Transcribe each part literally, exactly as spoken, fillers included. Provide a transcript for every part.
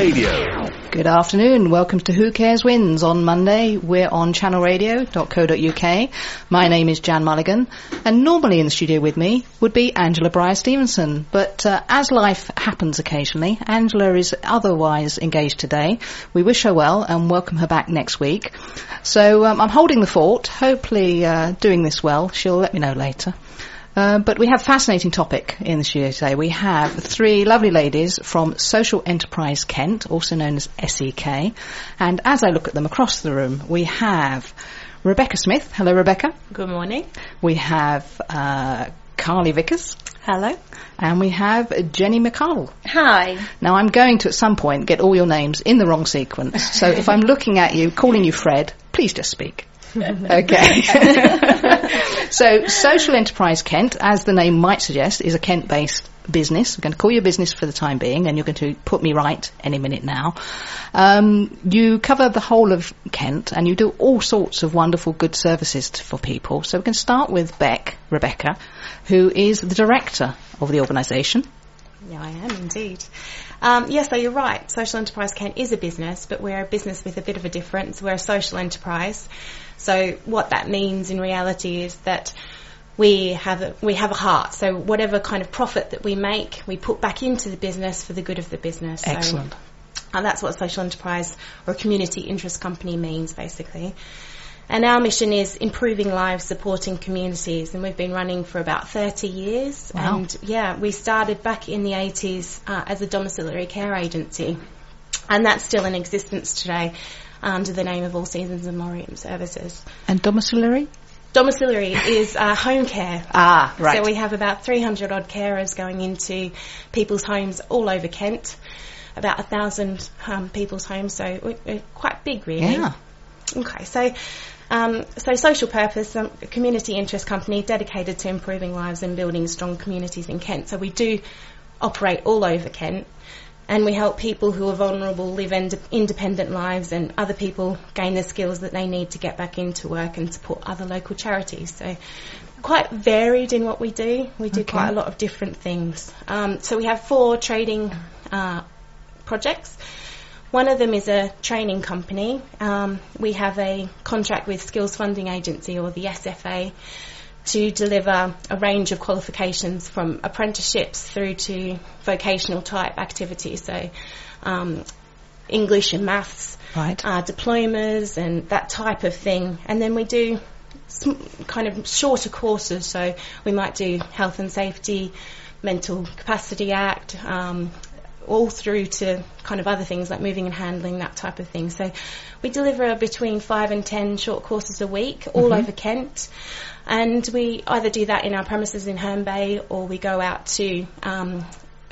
Radio. Good afternoon. Welcome to Who Cares Wins on Monday. We're on channel radio dot co dot uk. My name is Jan Mulligan, and normally in the studio with me would be Angela Breyer-Stevenson. But uh, as life happens occasionally, Angela is otherwise engaged today. We wish her well and welcome her back next week. So um, I'm holding the fort, hopefully uh, doing this well. She'll let me know later. Uh, but we have a fascinating topic in the studio today. We have three lovely ladies from Social Enterprise Kent, also known as S E K. And as I look at them across the room, we have Rebecca Smith. Hello, Rebecca. Good morning. We have uh, Carly Vickers. Hello. And we have Jenny McConnell. Hi. Now, I'm going to, at some point, get all your names in the wrong sequence. So if I'm looking at you, calling you Fred, please just speak. Okay. So, Social Enterprise Kent, as the name might suggest, is a Kent-based business. I'm going to call you a business for the time being, and you're going to put me right any minute now. Um, you cover the whole of Kent, and you do all sorts of wonderful, good services t- for people. So, we can start with Beck, Rebecca, who is the director of the organisation. Yeah, I am indeed. Um, yes, so you're right. Social Enterprise Kent is a business, but we're a business with a bit of a difference. We're a social enterprise. So what that means in reality is that we have a, we have a heart. So whatever kind of profit that we make, we put back into the business for the good of the business. Excellent. So, and that's what a social enterprise or a community interest company means, basically. And our mission is improving lives, supporting communities, and we've been running for about thirty years. Wow. And yeah, we started back in the eighties uh, as a domiciliary care agency, and that's still in existence today under the name of All Seasons and Morium Services. And domiciliary? Domiciliary is uh, home care. Ah, right. So we have about three hundred odd carers going into people's homes all over Kent, about a thousand um, people's homes, so we're, we're quite big, really. Yeah. Okay, so um, so social purpose, um, a community interest company dedicated to improving lives and building strong communities in Kent. So we do operate all over Kent, and we help people who are vulnerable live ind- independent lives, and other people gain the skills that they need to get back into work and support other local charities. So quite varied in what we do. We do Okay. quite a lot of different things. Um, so we have four trading uh, projects. One of them is a training company. Um, we have a contract with Skills Funding Agency, or the S F A, to deliver a range of qualifications from apprenticeships through to vocational type activities, so um, English and maths, Right. uh, diplomas and that type of thing. And then we do sm- kind of shorter courses, so we might do health and safety, Mental Capacity Act, um, all through to kind of other things like moving and handling, that type of thing. So we deliver between five and ten short courses a week all Mm-hmm. over Kent, and we either do that in our premises in Herne Bay, or we go out to um,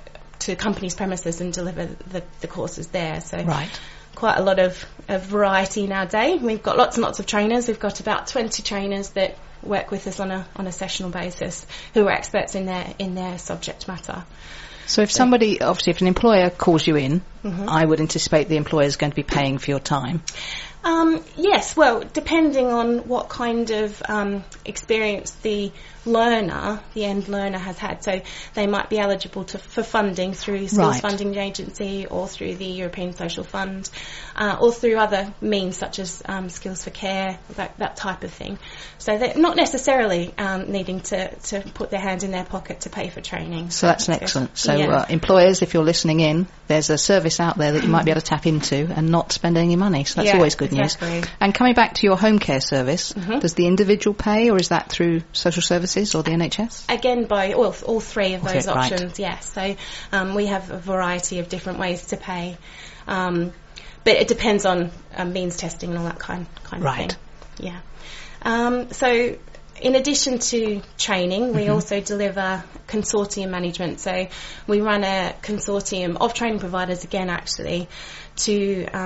to companies' premises and deliver the, the courses there. So Right. quite a lot of, of variety in our day. We've got lots and lots of trainers. We've got about twenty trainers that work with us on a on a sessional basis, who are experts in their in their subject matter. So if somebody, obviously if an employer calls you in, Mhm. I would anticipate the employer is going to be paying for your time. Um, yes, well, depending on what kind of um, experience the learner, the end learner has had. So they might be eligible to, for funding through Skills Right. Funding Agency, or through the European Social Fund, uh, or through other means such as um, Skills for Care, that, that type of thing. So they're not necessarily um, needing to, to put their hand in their pocket to pay for training. So that's an excellent. So Yeah. uh, employers, if you're listening in, there's a service out there that you might be able to tap into and not spend any money. So that's Yeah, always good exactly. news. And coming back to your home care service, Mhm. does the individual pay, or is that through social services or the N H S? Again, by all, all three of those Okay, right. options, yes. So um, we have a variety of different ways to pay, um, but it depends on um, means testing and all that kind kind Right. of thing. Yeah. Um, so in addition to training, we Mm-hmm. also deliver consortium management. So we run a consortium of training providers, again, actually, to um,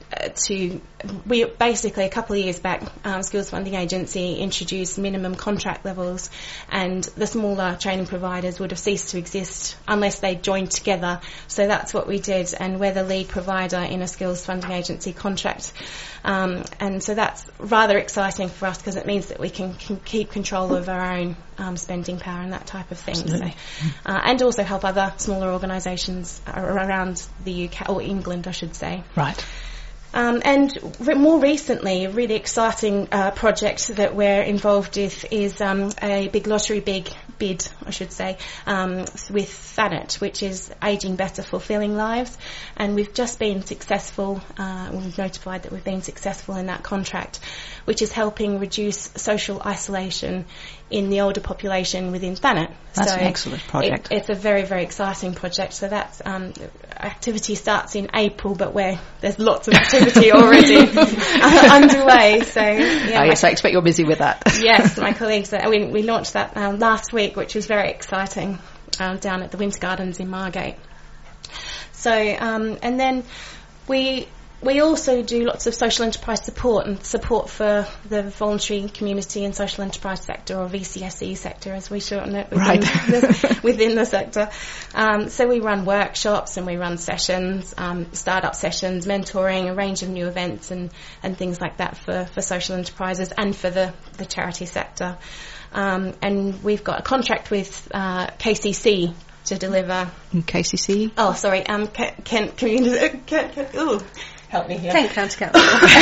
uh, to we basically a couple of years back, um, Skills Funding Agency introduced minimum contract levels, and the smaller training providers would have ceased to exist unless they joined together. So that's what we did, and we're the lead provider in a Skills Funding Agency contract. Um, and so that's rather exciting for us because it means that we can, can keep control of our own um, spending power and that type of thing. So, uh, and also help other smaller organisations around the U K, or England I should say. Right. Um, and re- more recently, a really exciting uh, project that we're involved with is um, a big lottery big bid, I should say, um, with Thanet, which is Ageing Better, Fulfilling Lives. And we've just been successful, uh, we've notified that we've been successful in that contract, which is helping reduce social isolation in the older population within Thanet. That's so an excellent project. It, it's a very, very exciting project. So that's um, activity starts in April, but where there's lots of activity already uh, underway. So yeah, oh, yes, I expect you're busy with that. Yes, my colleagues. Uh, we we launched that um, last week, which was very exciting, um, down at the Winter Gardens in Margate. So um, and then we. We also do lots of social enterprise support and support for the voluntary community and social enterprise sector, or V C S E sector as we shorten it within, right. the, within the sector. Um, so we run workshops and we run sessions, um, start-up sessions, mentoring, a range of new events and, and things like that for, for social enterprises and for the, the charity sector. Um, and we've got a contract with uh, K C C to deliver... K C C? Oh, sorry, um, Kent, Kent Community... Kent, Kent, ooh. Help me here. Kent County Council.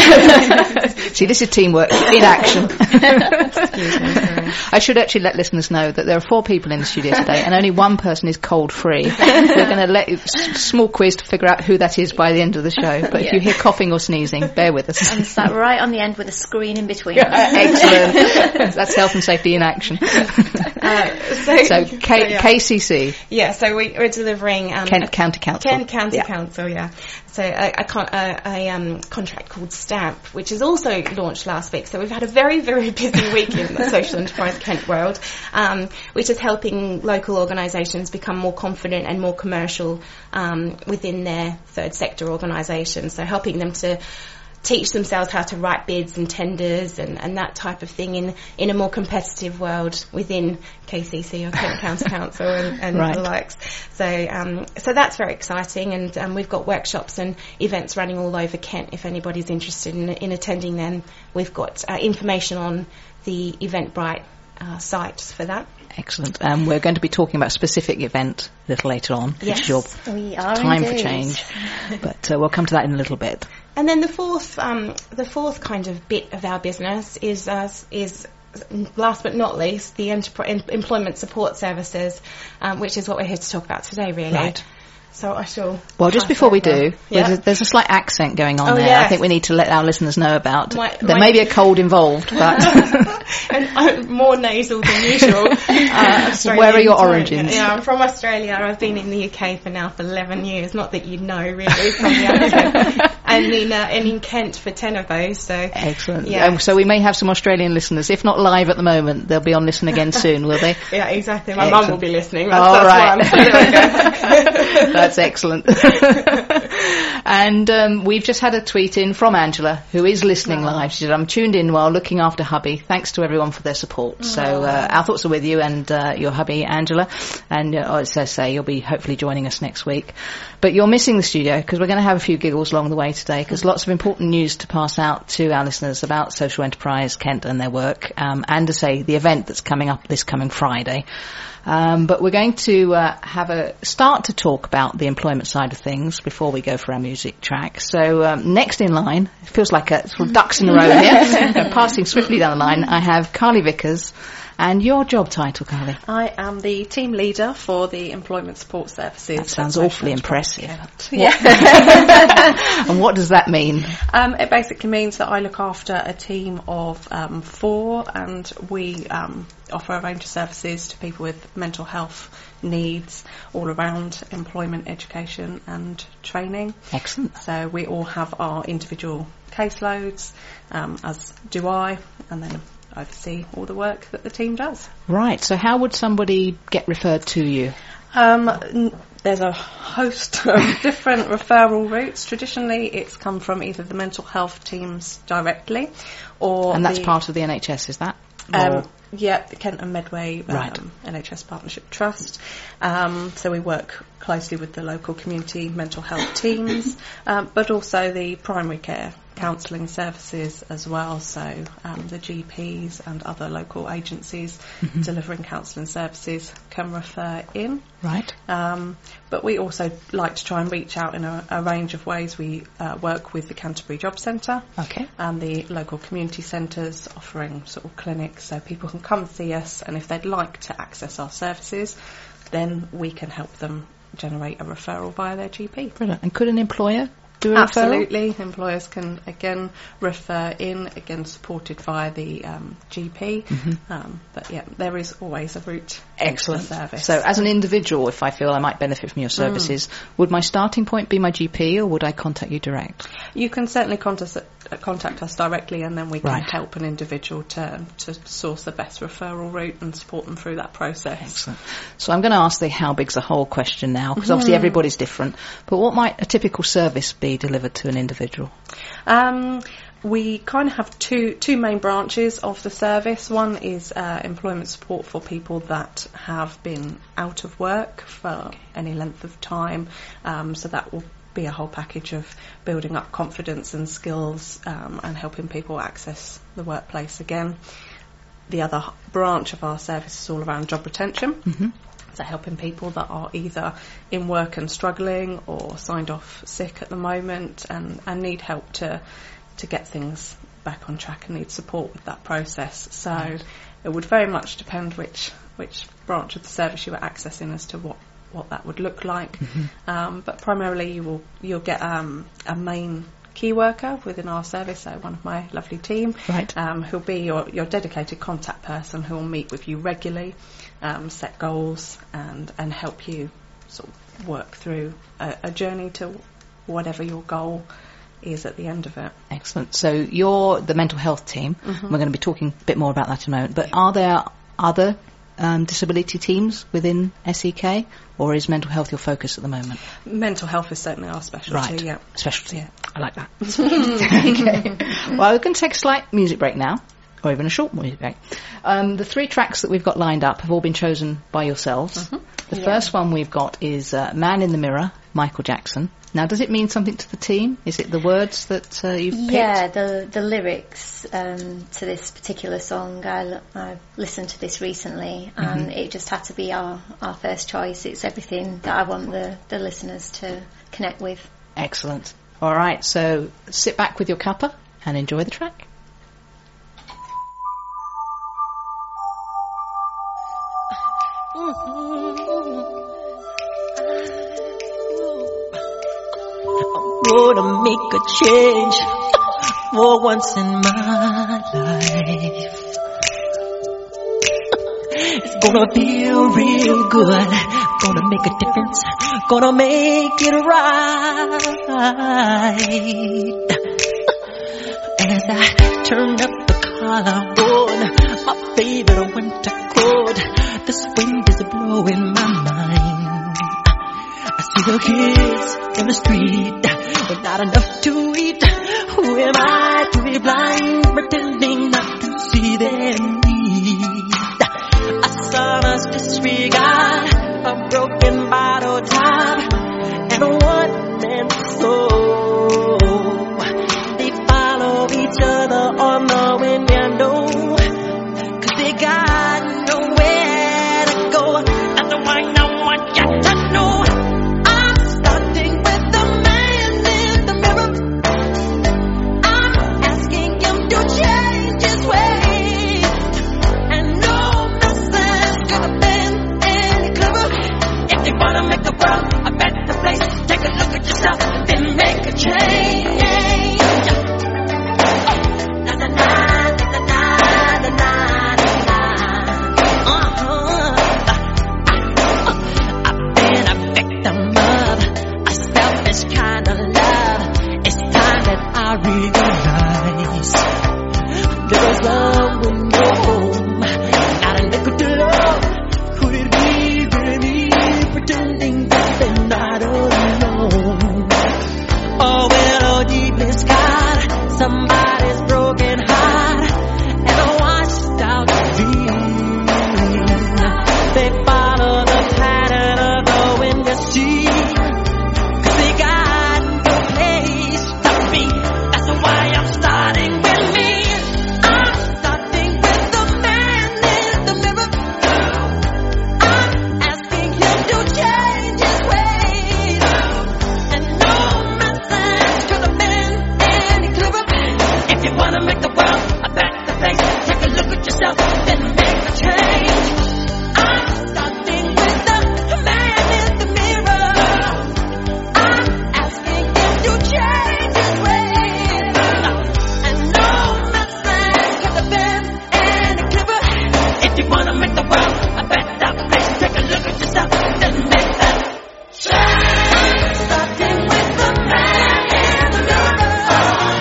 See, this is teamwork in action. Excuse me, sorry. I should actually let listeners know that there are four people in the studio today and only one person is cold free. We're going to let you, s- small quiz to figure out who that is by the end of the show. But yeah. If you hear coughing or sneezing, bear with us. And sat right on the end with a screen in between. Excellent. That's health and safety in action. Uh, so so K- so, yeah. K C C. Yeah, so we, we're delivering... Um, Kent County Council. Kent County yeah. Council, yeah. So a, a, con- a, a um, contract called STAMP, which is also launched last week. So we've had a very, very busy week in the social enterprise Kent world, um, which is helping local organisations become more confident and more commercial um, within their third sector organisations. So helping them to teach themselves how to write bids and tenders and, and that type of thing in, in a more competitive world within K C C or Kent County Council and, and right. the likes. So um, so that's very exciting, and um, we've got workshops and events running all over Kent if anybody's interested in, in attending them. We've got uh, information on the Eventbrite uh, site for that. Excellent. Um, we're going to be talking about a specific event a little later on. Yes, which is your we are time indeed. for change. But uh, we'll come to that in a little bit. And then the fourth, um, the fourth kind of bit of our business is uh, is last but not least the enterpri- em- employment support services, um, which is what we're here to talk about today, really. Right. So I shall. Well, just before we do, yeah. there's, a, there's a slight accent going on Oh, there. yes. I think we need to let our listeners know about. My- there my- may be a cold involved, but and I'm more nasal than usual. Uh, Australian where are your tone. origins? Yeah, I'm from Australia. I've been in the U K for now for eleven years. Not that you know, really, from the accent. And in, uh, and in Kent for ten of those. So excellent. Yeah. Um, so we may have some Australian listeners. If not live at the moment, they'll be on Listen Again soon, will they? Yeah, exactly. My Excellent. mum will be listening. That's, All that's right. why I'm, so there we go. That's excellent. And um, we've just had a tweet in from Angela, who is listening Oh. live. She said, I'm tuned in while looking after hubby. Thanks to everyone for their support. So uh, our thoughts are with you and uh, your hubby, Angela. And uh, as I say, you'll be hopefully joining us next week. But you're missing the studio because we're going to have a few giggles along the way today, because lots of important news to pass out to our listeners about Social Enterprise Kent and their work, um, and to say the event that's coming up this coming Friday. Um, but we're going to uh, have a start to talk about the employment side of things before we go for our music track. So um, next in line, it feels like a sort of ducks in a row here, uh, passing swiftly down the line, I have Carly Vickers. And your job title, Carly? I am the team leader for the Employment Support Services. That sounds awfully impressive. Yeah. And what does that mean? Um, it basically means that I look after a team of um, four, and we um, offer a range of services to people with mental health needs all around employment, education and training. Excellent. So we all have our individual caseloads, um, as do I, and then oversee all the work that the team does. Right. So how would somebody get referred to you? Um, n- there's a host of different referral routes. Traditionally, it's come from either the mental health teams directly, or and that's the, part of the N H S, is that? Um, yeah, the Kent and Medway um, Right. N H S Partnership Trust. Um, so we work closely with the local community mental health teams, um, but also the primary care counselling services as well. So um, the G Ps and other local agencies Mm-hmm. delivering counselling services can refer in. Right. Um, but we also like to try and reach out in a, a range of ways. We uh, work with the Canterbury Job Centre Okay. and the local community centres, offering sort of clinics so people can come see us, and if they'd like to access our services, then we can help them generate a referral via their G P. Brilliant. And could an employer do a referral? Absolutely. Employers can again refer in, again supported via the um, G P. Mm-hmm. Um, but yeah, there is always a route Excellent. into the service. So as an individual, if I feel I might benefit from your services, Mm. would my starting point be my G P, or would I contact you direct? You can certainly contact, uh, contact us directly, and then we can Right. help an individual to, to source the best referral route and support them through that process. Excellent. So I'm going to ask the how big's the whole question now, because obviously everybody's different. But what might a typical service be delivered to an individual? Um, we kind of have two two main branches of the service. One is uh, employment support for people that have been out of work for any length of time. Um, so that will be a whole package of building up confidence and skills um, and helping people access the workplace again. The other h- branch of our service is all around job retention. Mm-hmm. So helping people that are either in work and struggling, or signed off sick at the moment and, and need help to to get things back on track and need support with that process. So Right. it would very much depend which which branch of the service you were accessing as to what, what that would look like. Mm-hmm. Um, but primarily you will you'll get um, a main key worker within our service, so one of my lovely team, Right. um, who'll be your, your dedicated contact person who will meet with you regularly, um, set goals and, and help you sort of work through a, a journey to whatever your goal is at the end of it. Excellent. So you're the mental health team. Mhm. We're going to be talking a bit more about that in a moment. But are there other um, disability teams within S E K, or is mental health your focus at the moment? Mental health is certainly our specialty, Right. yeah. Specialty. Yeah. I like that. Okay. Well, we're going to take a slight music break now, or even a short music break. Um, the three tracks that we've got lined up have all been chosen by yourselves. Mhm. The Yeah. first one we've got is uh, Man in the Mirror, Michael Jackson. Now, does it mean something to the team? Is it the words that uh, you've picked? Yeah, the the lyrics um, to this particular song, I, l- I listened to this recently, and it just had to be our, our first choice. It's everything that I want the, the listeners to connect with. Excellent. All right, so sit back with your cuppa and enjoy the track. Gonna make a change for once in my life. It's gonna feel real good. Gonna make a difference. Gonna make it right. As I turn up the collar on my favorite winter coat, this wind is blowing my mind. I see the kids in the street with not enough to eat. Who am I to be blind, pretending not to see their need? A son's disregard, a broken bottle top, and a one-man soul. They follow each other on the window, 'cause they got nowhere to go. Not the wanna make the world a better place, take a look at yourself and make that change. Starting with the man in the mirror. Oh,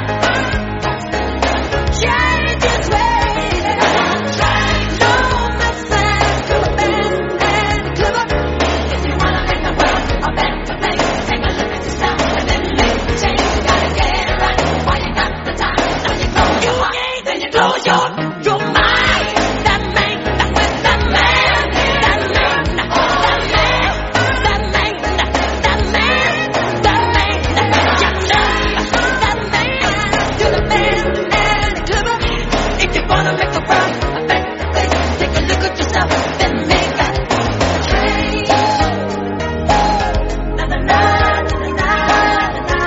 yeah. Change is waiting. No message to the bad and clever. If you wanna make the world a better place, take a look at yourself and then make the change. You gotta get it right while you got the time. Now you close your heart, then you close your your mind. That man, that with that man, that man, that man, that man, that man, that man, you know, that man, you're the man and clever. If you wanna make the world a better place, take a look at yourself, then make that change. Na na na na na na na.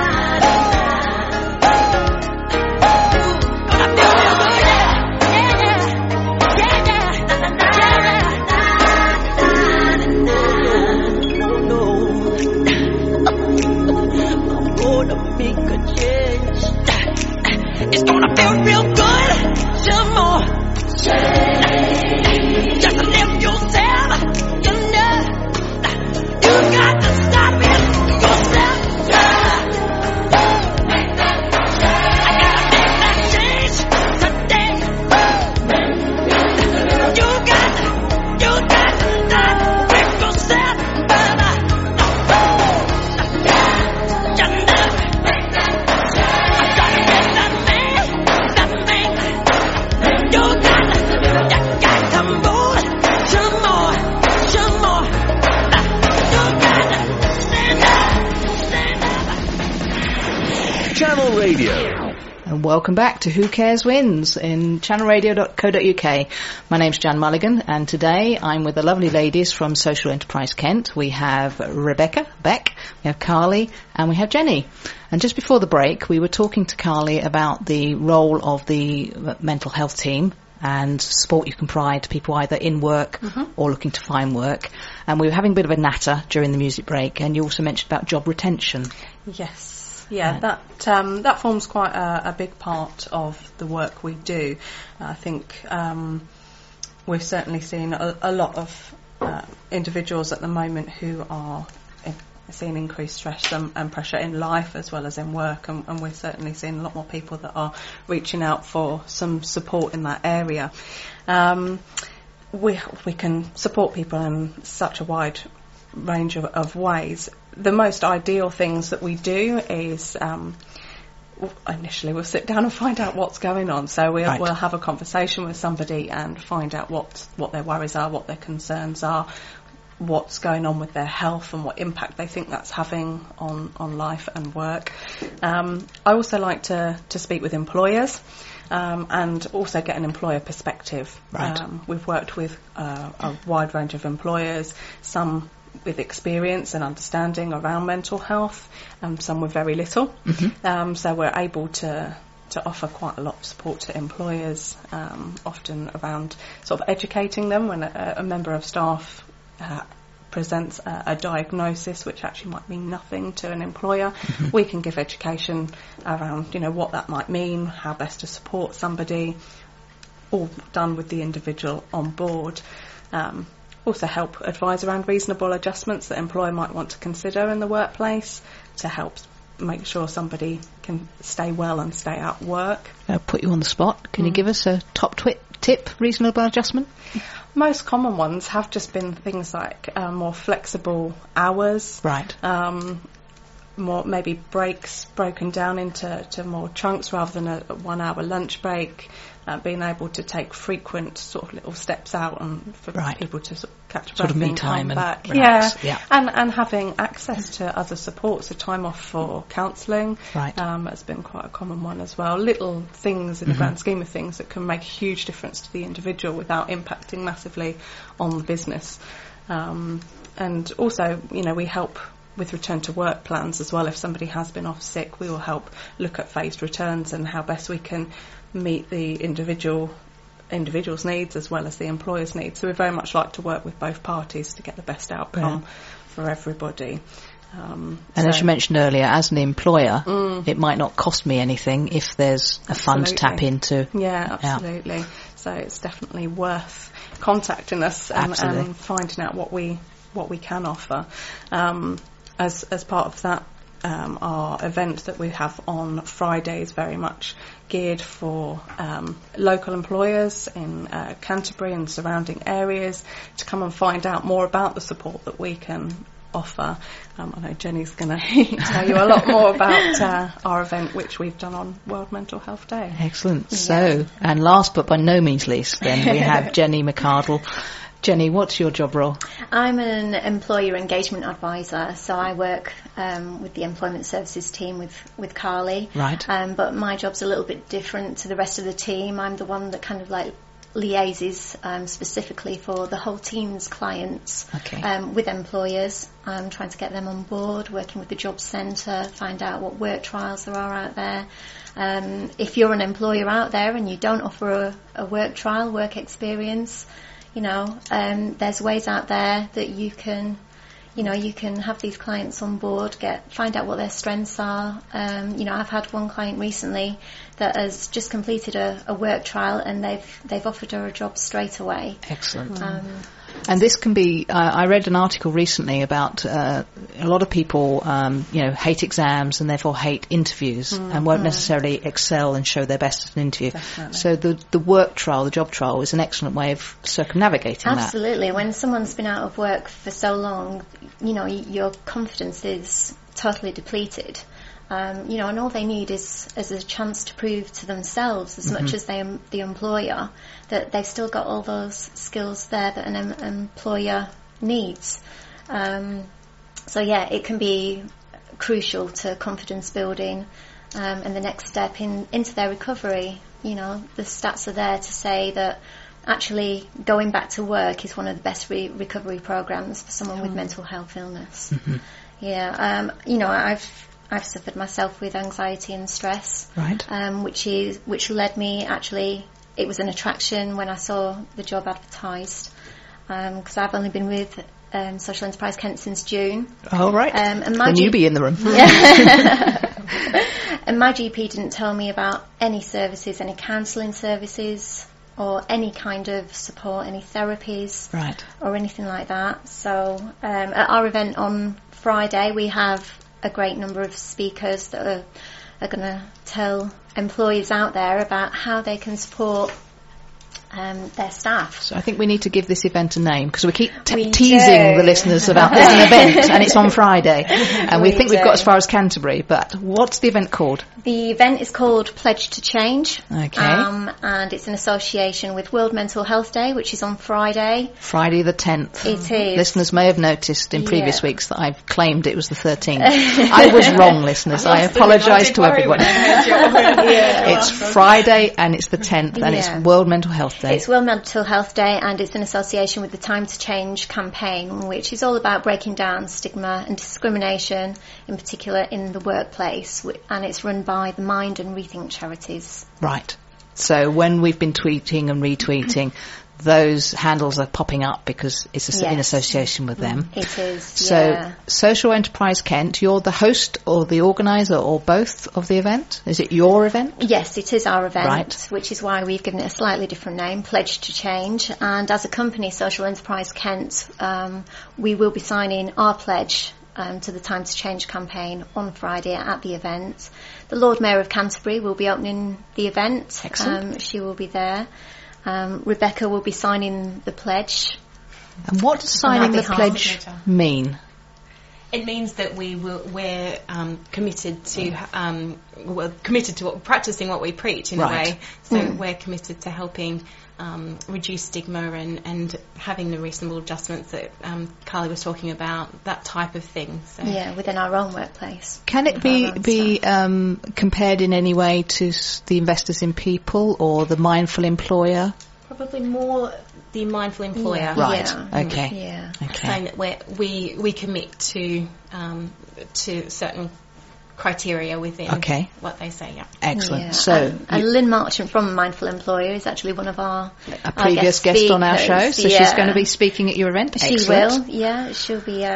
Gonna feel real good, yeah, yeah, yeah, yeah. Na na na na na na. No, no. I'm gonna make a change. It's gonna feel real good. Some more change. Just live yourself. You know, you got to stop it yourself. Yeah. Make that change. I gotta make that change today. You got to, you got to start with yourself, brother. You know, make that change. I gotta get that man, that man. You got to, you got to move some more, some more. You got to stand up, stand up. Channel Radio. And welcome back to Who Cares Wins in channel radio dot co dot uk. My name's Jan Mulligan, and today I'm with the lovely ladies from Social Enterprise Kent. We have Rebecca Beck, we have Carly, and we have Jenny. And just before the break, we were talking to Carly about the role of the mental health team and support you can provide to people either in work or looking to find work. And we were having a bit of a natter during the music break, and you also mentioned about job retention. Yes. Yeah, Right. that um, that forms quite a, a big part of the work we do. I think um, we've certainly seen a, a lot of uh, individuals at the moment who are in, seeing increased stress and, and pressure in life as well as in work, and, and we're certainly seeing a lot more people that are reaching out for some support in that area. Um, we we can support people in such a wide range of, of ways. The most ideal things that we do is um, initially we'll sit down and find out what's going on. So we'll, Right. we'll have a conversation with somebody and find out what, what their worries are, what their concerns are, what's going on with their health and what impact they think that's having on, on life and work. Um, I also like to, to speak with employers um, and also get an employer perspective. Right. Um, we've worked with uh, a wide range of employers, some with experience and understanding around mental health, and some with very little. Um, so we're able to to offer quite a lot of support to employers, um, often around sort of educating them when a, a member of staff uh, presents a, a diagnosis which actually might mean nothing to an employer. We can give education around, you know, what that might mean, how best to support somebody, all done with the individual on board. Um, also help advise around reasonable adjustments that employer might want to consider in the workplace to help make sure somebody can stay well and stay at work. I'll put you on the spot. Can you give us a top twi- tip, reasonable adjustment? Most common ones have just been things like uh, more flexible hours. Right. Um, more maybe breaks broken down into to more chunks rather than a, a one hour lunch break. Uh, being able to take frequent sort of little steps out and for Right. people to sort of catch Sort of breath me and time come and back. relax. Yeah. Yeah. and and having access to other supports, so time off for counselling. Right. Um, has been quite a common one as well. Little things in the grand scheme of things that can make a huge difference to the individual without impacting massively on the business. Um, and also, you know, we help with return to work plans as well. If somebody has been off sick, we will help look at phased returns and how best we can meet the individual individual's needs as well as the employer's needs. So we very much like to work with both parties to get the best outcome for everybody. Um, And as so- you mentioned earlier, as an employer, it might not cost me anything if there's a fund to tap Absolutely. into. Yeah, absolutely. So it's definitely worth contacting us and, and finding out what we what we can offer. Um, as as part of that, um, our event that we have on Friday is very much geared for um, local employers in uh, Canterbury and surrounding areas to come and find out more about the support that we can offer. Um, I know Jenny's going to tell you a lot more about uh, our event, which we've done on World Mental Health Day. Excellent. Yeah. So, and last but by no means least, then we have Jenny McArdle. Jenny, what's your job role? I'm an employer engagement advisor, so I work um, with the employment services team with, with Carly. Right. Um, but my job's a little bit different to the rest of the team. I'm the one that kind of like liaises um, specifically for the whole team's clients okay. um, with employers, um, trying to get them on board, working with the job centre, find out what work trials there are out there. Um, if you're an employer out there and you don't offer a, a work trial, work experience, you know, um, there's ways out there that you can, you know, you can have these clients on board, get find out what their strengths are. Um, you know, I've had one client recently that has just completed a, a work trial and they've they've offered her a job straight away. Excellent. Um, And this can be, uh, I read an article recently about uh, a lot of people, um, you know, hate exams and therefore hate interviews mm, and won't mm. necessarily excel and show their best at an interview. Definitely. So the the work trial, the job trial, is an excellent way of circumnavigating Absolutely. that. Absolutely. When someone's been out of work for so long, you know, y- your confidence is totally depleted. Um, you know, and all they need is, is a chance to prove to themselves, as mm-hmm. much as they um, the employer, that they've still got all those skills there that an em- employer needs. Um, so yeah, it can be crucial to confidence building um, and the next step in into their recovery. You know, the stats are there to say that actually going back to work is one of the best re- recovery programs for someone mm. with mental health illness. Mm-hmm. Yeah, um, you know, I've I've suffered myself with anxiety and stress, right? Um, which is which led me actually. It was an attraction when I saw the job advertised, because um, I've only been with um, Social Enterprise Kent since June. Oh right, um, and my the G- newbie in the room. And my G P didn't tell me about any services, any counselling services, or any kind of support, any therapies, right, or anything like that. So um, at our event on Friday, we have a great number of speakers that are, are going to tell employees out there about how they can support um, their staff. So I think we need to give this event a name, because we keep te- we teasing do. the listeners about there's an event and it's on Friday, and we, we think do. we've got as far as Canterbury, but what's the event called? The event is called Pledge to Change, okay, um, and it's in association with World Mental Health Day, which is on Friday. Friday the tenth. It is. Listeners may have noticed in previous yeah. weeks that I've claimed it was the thirteenth. I was wrong, listeners. I, I apologise to everyone. yeah. It's Friday and it's the tenth, and yeah. it's World Mental Health Day. It's World Mental Health Day, and it's in association with the Time to Change campaign, which is all about breaking down stigma and discrimination, in particular in the workplace, and it's run by the Mind and Rethink charities. Right. So when we've been tweeting and retweeting, those handles are popping up because it's a, yes. in association with them. It is, so, yeah. Social Enterprise Kent, you're the host or the organiser or both of the event? Is it your event? Yes, it is our event, right. which is why we've given it a slightly different name, Pledge to Change. And as a company, Social Enterprise Kent, um, we will be signing our pledge Um, to the Time to Change campaign on Friday at the event. The Lord Mayor of Canterbury will be opening the event. Excellent. Um, she will be there. Um, Rebecca will be signing the pledge. And what does signing the pledge mean? It means that we will, we're um, committed to um, we're committed to what, practicing what we preach in right. a way. So mm. we're committed to helping um, reduce stigma and, and having the reasonable adjustments that um, Carly was talking about, that type of thing. So. Yeah, within our own workplace. Can it be be um, compared in any way to s- the Investors in People or the Mindful Employer? Probably more the Mindful Employer. Yeah. Right. Yeah. Okay. Yeah. Okay. Saying that we're, we we commit to um, to certain criteria within okay. what they say. Yeah. Excellent. Yeah. So, and, and Lynn Marchant from Mindful Employer is actually one of our a previous our guest, guest on our show, so yeah. she's going to be speaking at your event. She Excellent. will. Yeah, she'll be uh,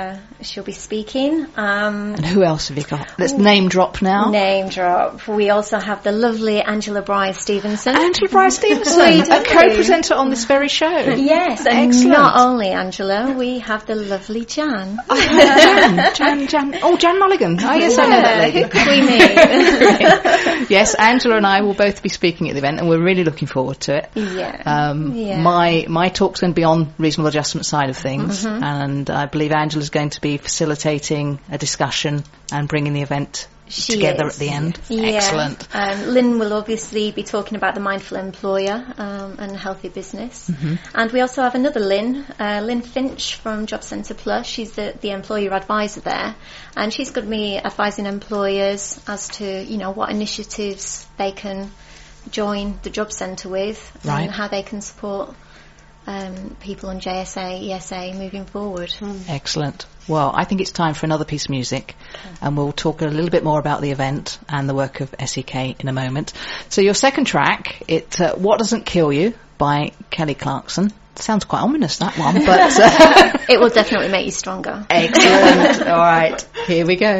she'll be speaking. Um, And who else have you got? Let's name drop now. Name drop. We also have the lovely Angela Bryce Stevenson. Angela Bryce Stevenson, We a do. co-presenter on this very show. Yes, and Excellent. not only Angela, we have the lovely Jan. Jan, Jan, Jan. Oh, Jan Mulligan. I guess I know that lady. Who could we meet? Yes, Angela and I will both be speaking at the event, and we're really looking forward to it. Yeah. Um, Yeah. My my talk's going to be on reasonable adjustment side of things, Mm-hmm. and I believe Angela's going to be facilitating a discussion and bringing the event She together is. at the end. Yeah. Excellent. Um, Lynn will obviously be talking about the mindful employer um, and healthy business. Mm-hmm. And we also have another Lynn, uh, Lynn Finch from Job Centre Plus. She's the, the employer advisor there, and she's going to be advising employers as to, you know, what initiatives they can join the Job Centre with Right. and how they can support um, people on J S A, E S A moving forward. Excellent. Well, I think it's time for another piece of music, and we'll talk a little bit more about the event and the work of S E K in a moment. So your second track, it uh, What Doesn't Kill You by Kelly Clarkson. Sounds quite ominous, that one, but uh, It will definitely make you stronger. excellent. All right, here we go.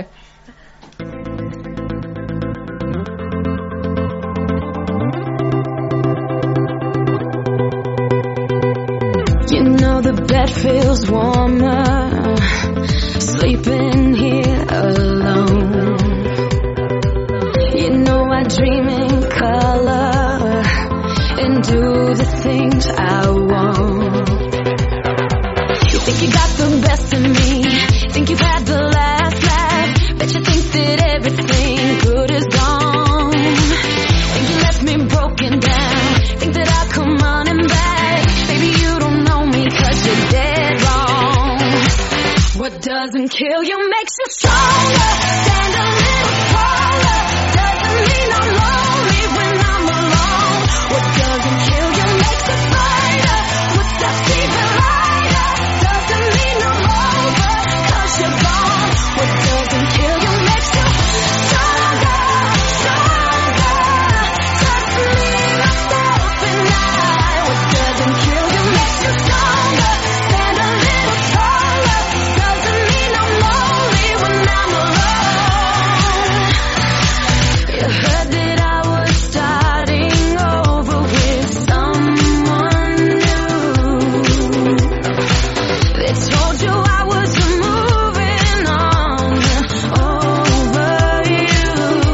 You know the bed feels warmer, sleeping here alone. You know I dream in color and do the things I want. You think you got the best of me, think you've had the last laugh, bet you think that everything good is gone. Think you left me broken down, think that I'll come running back. Maybe you don't know me 'cause you're dead wrong. What doesn't kill you makes you stronger. Stand a little taller. Doesn't mean I'm lonely when I'm alone. What doesn't kill you makes us brighter. Footsteps even lighter. Doesn't mean I'm over 'cause you're gone. What doesn't kill you makes you stronger, stronger. Just me, myself, and I. What doesn't kill you makes you stronger. Stand a little taller. Doesn't mean I'm lonely when I'm alone. You heard that I was starting over with someone new. They told you I was moving on over you.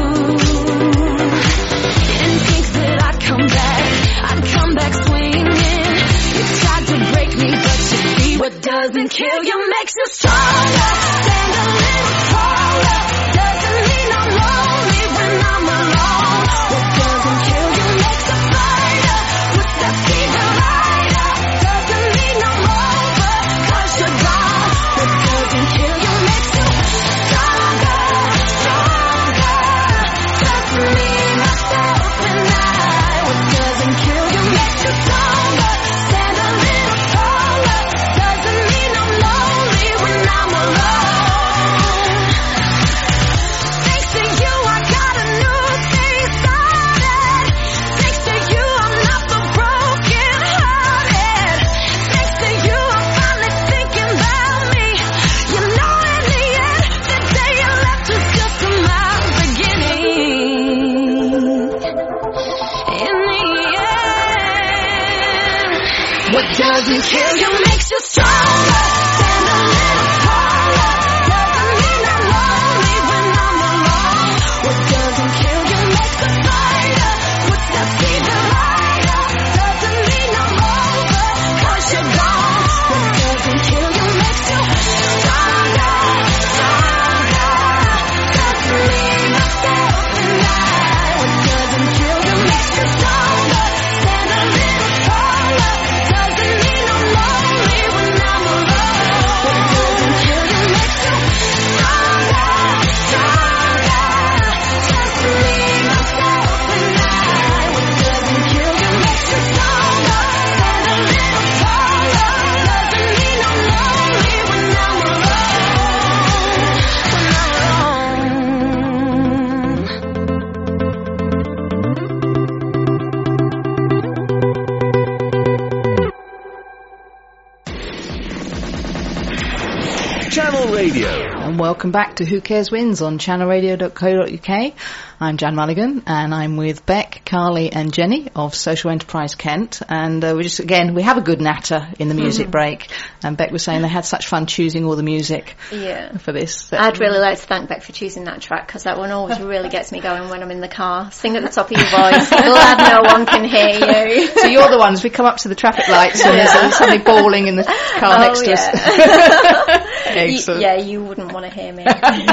Didn't think that I'd come back, I'd come back swinging. You tried to break me, but you see what doesn't kill you makes you stronger. Stand a little taller. Doesn't mean I'm lonely when I'm alone. What doesn't kill you makes us brighter. Footsteps even lighter. Doesn't mean I'm over 'cause you're gone. What doesn't kill you makes you stronger, stronger. Just me, myself, and I. What doesn't kill you makes you stronger. Stand a little taller. Doesn't mean I'm lonely when I'm alone. Thanks to you, I got a new day started. Thanks to you, I'm not so broken hearted. Thanks to you, I'm finally thinking about me. You know, in the end, the day you left was just my beginning. In the end, what doesn't kill you makes you stronger. Stand a little taller. Doesn't mean I'm lonely when I'm alone. What doesn't kill you makes us brighter. Footsteps even lighter. Doesn't mean I'm over 'cause you're gone. What doesn't kill you makes you stronger, stronger. Just me, myself, and I. What doesn't kill you makes you stronger. Stand a little taller. Doesn't mean I'm lonely when I'm alone. Channel Radio. And welcome back to Who Cares Wins on channel radio dot co dot uk. I'm Jan Mulligan, and I'm with Beck, Carly and Jenny of Social Enterprise Kent. And uh, we just, again, we have a good natter in the music break. And Beck was saying they had such fun choosing all the music yeah. for this. I'd really like to thank Beck for choosing that track, because that one always really gets me going when I'm in the car. Sing at the top of your voice, glad no one can hear you. So you're the ones, we come up to the traffic lights and Yeah. there's somebody bawling in the car Oh, next to yeah. us. Y- Excellent. yeah, you wouldn't want to hear me.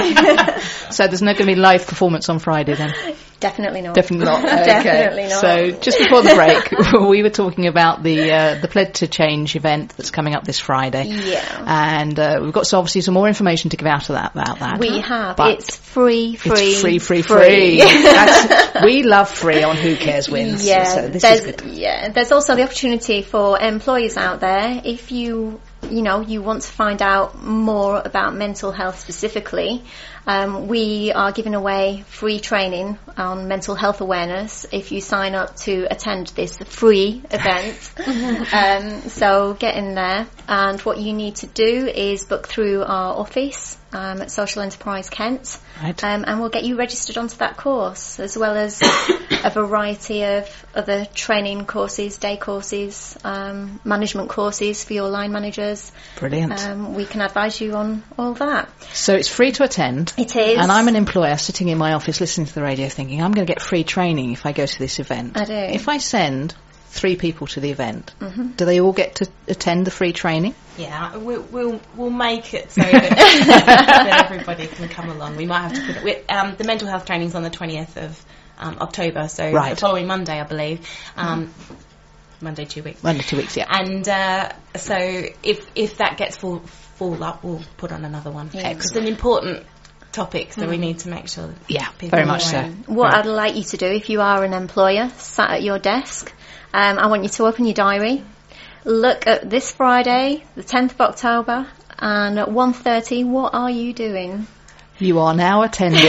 So there's not going to be live performance on Friday then? Definitely not. Definitely not. Okay. Definitely not. So just before the break, we were talking about the uh, the Pledge to Change event that's coming up this Friday. Yeah. And uh, we've got so obviously some more information to give out of that, about that. We have. But It's free, free, it's free, free, free. That's, we love free on Who Cares Wins. Yeah, So this there's, is good. yeah, there's also the opportunity for employers out there, if you, you know, you want to find out more about mental health specifically, um, we are giving away free training on mental health awareness if you sign up to attend this free event. um, so get in there, and what you need to do is book through our office um, at Social Enterprise Kent. Right. Um, and we'll get you registered onto that course, as well as a variety of other training courses, day courses, um, management courses for your line managers. Brilliant. Um, we can advise you on all that. So it's free to attend. It is. And I'm an employer sitting in my office listening to the radio thinking, I'm going to get free training if I go to this event. I do. If I send three people to the event, Mm-hmm. do they all get to attend the free training? Yeah, we'll we'll, we'll make it so that, that everybody can come along. We might have to put it. With, um, the mental health training's on the twentieth of um, October, so Right. the following Monday, I believe. Um, Monday, two weeks. One to two weeks, yeah. And uh, so if if that gets full full up, we'll put on another one. Yeah. It's an important topic, so we need to make sure that Yeah, people very are much so. aware. What I'd like you to do, if you are an employer sat at your desk, um, I want you to open your diary, look at this Friday, the tenth of October, and at one thirty, what are you doing? You are now attending.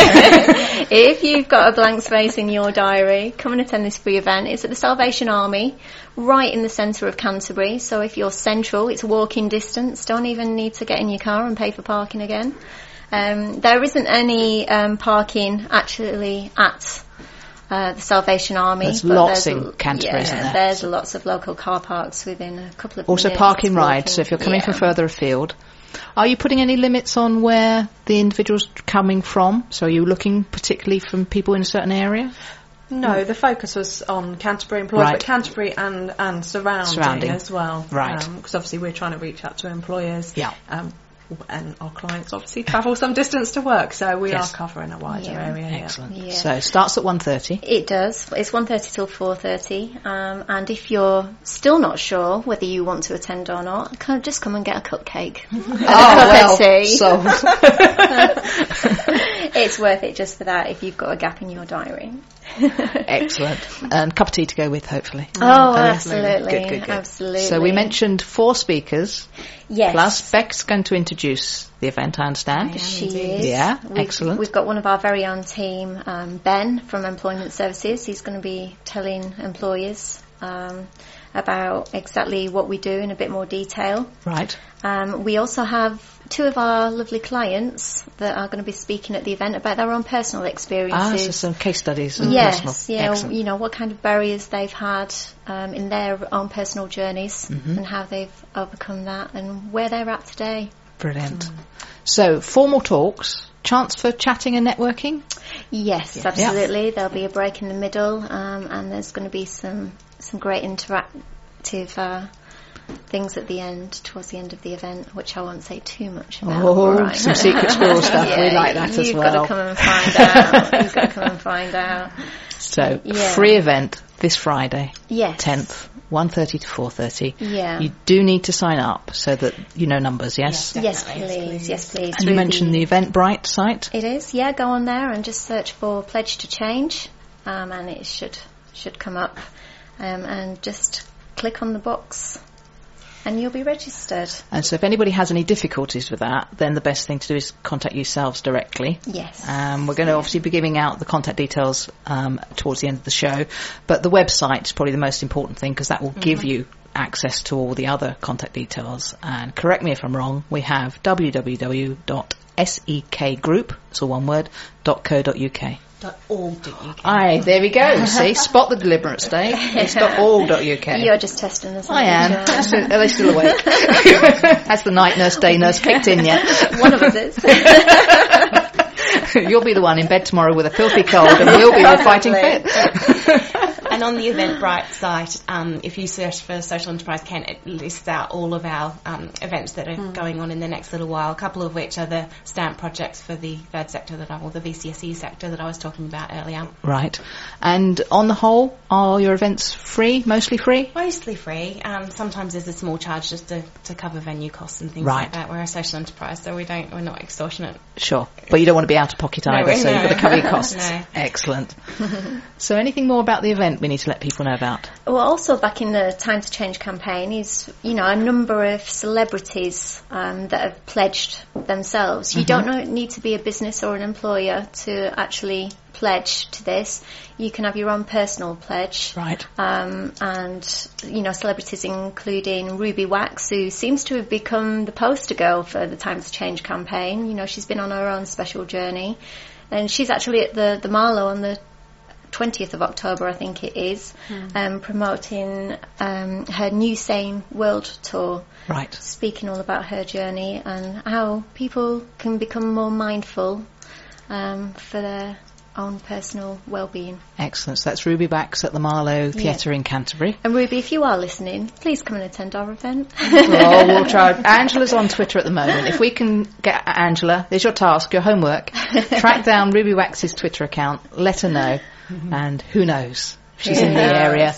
If you've got a blank space in your diary, come and attend this free event. It's at the Salvation Army, right in the centre of Canterbury. So if you're central, it's walking distance. Don't even need to get in your car and pay for parking again. Um, there isn't any um, parking actually at uh, the Salvation Army. There's but lots there's- in Canterbury, yeah, isn't there? There's lots of local car parks within a couple of Also minutes. parking walking. rides, so if you're coming Yeah. from further afield. Are you putting any limits on where the individual's coming from? So are you looking particularly from people in a certain area? No, the focus was on Canterbury employers, Right. but Canterbury and, and surrounding, Surrounding. as well. Right. Because obviously we're trying to reach out to employers. Yeah. Um, and our clients obviously travel some distance to work, so we Yes. are covering a wider Yeah. area. yeah. Excellent. Yeah. So it starts at one thirty. It does. It's one thirty till four thirty. Um, and if you're still not sure whether you want to attend or not, come, just come and get a cupcake. Oh, a cup well, of tea. sold. It's worth it just for that if you've got a gap in your diary. Excellent. And cup of tea to go with, hopefully. Oh, yeah. absolutely. Good, good, good. Absolutely. So we mentioned four speakers, yes. plus Beck's going to introduce the event, I understand. She indeed. is. Yeah, We've, excellent. We've got one of our very own team, um, Ben from Employment Services. He's going to be telling employers um, about exactly what we do in a bit more detail. Right. Um, we also have two of our lovely clients that are going to be speaking at the event about their own personal Ah, experiences. so some case studies and Yes, personal. yeah, Excellent. you know, what kind of barriers they've had um, in their own personal journeys Mm-hmm. and how they've overcome that and where they're at today. Brilliant. So, formal talks, chance for chatting and networking? Yes, Yeah. absolutely. There'll be a break in the middle, um, and there's going to be some some great interactive uh, things at the end, towards the end of the event, which I won't say too much about. Oh, right? some secret squirrel stuff. We Yeah, like that as you've well. got to come and find out. You've got to come and find out. So, Yeah. free event this Friday, Yes. tenth, one thirty to four thirty. Yeah. You do need to sign up so that you know numbers, yes? Yes. Yes, Definitely, yes, please. please. Yes, please. And you Through mentioned the Eventbrite site. It is, yeah. Go on there and just search for Pledge to Change, um, and it should should come up. Um, and just click on the box, and you'll be registered. And so if anybody has any difficulties with that, then the best thing to do is contact yourselves directly. Yes. Um, we're going to obviously be giving out the contact details um, towards the end of the show, but the website is probably the most important thing because that will give you access to all the other contact details. And correct me if I'm wrong, we have w w w dot sekgroup, it's all one word, dot co dot uk. .org.uk. Aye, there we go. See, spot the deliberate mistake. It's .org.uk. You're just testing us. I am. Sure. Are they still awake? Has the night nurse, day nurse kicked in yet? One of us is. You'll be the one in bed tomorrow with a filthy cold, and we'll be all fighting fit. And on the Eventbrite site, um, if you search for Social Enterprise Kent, it lists out all of our um, events that are mm. going on in the next little while, a couple of which are the stamp projects for the third sector, that I, or the V C S E sector that I was talking about earlier. Right. And on the whole, are your events free, mostly free? Mostly free. Um, sometimes there's a small charge just to, to cover venue costs and things right. like that. We're a social enterprise, so we don't, we're not extortionate. Sure. But you don't want to be out of pocket either, no, so no. you've got to cover your costs. No. Excellent. So anything more about the event we need to let people know about? Well, also back in the Time to Change campaign is, you know, a number of celebrities um, that have pledged themselves. You mm-hmm. don't know, need to be a business or an employer to actually pledge to this. You can have your own personal pledge. Right. Um, and, you know, celebrities including Ruby Wax, who seems to have become the poster girl for the Time to Change campaign. You know, she's been on her own special journey. And she's actually at the, the Marlow on the twentieth of October, I think it is, mm. um, promoting um, her New Sane World Tour. Right. Speaking all about her journey and how people can become more mindful um, for their own personal well-being. Excellent. So that's Ruby Wax at the Marlow Theatre yeah. in Canterbury. And Ruby, if you are listening, please come and attend our event. Well, we'll try. Angela's on Twitter at the moment. If we can get Angela, there's your task, your homework. Track down Ruby Wax's Twitter account, let her know, mm-hmm. and who knows? She's who in knows? the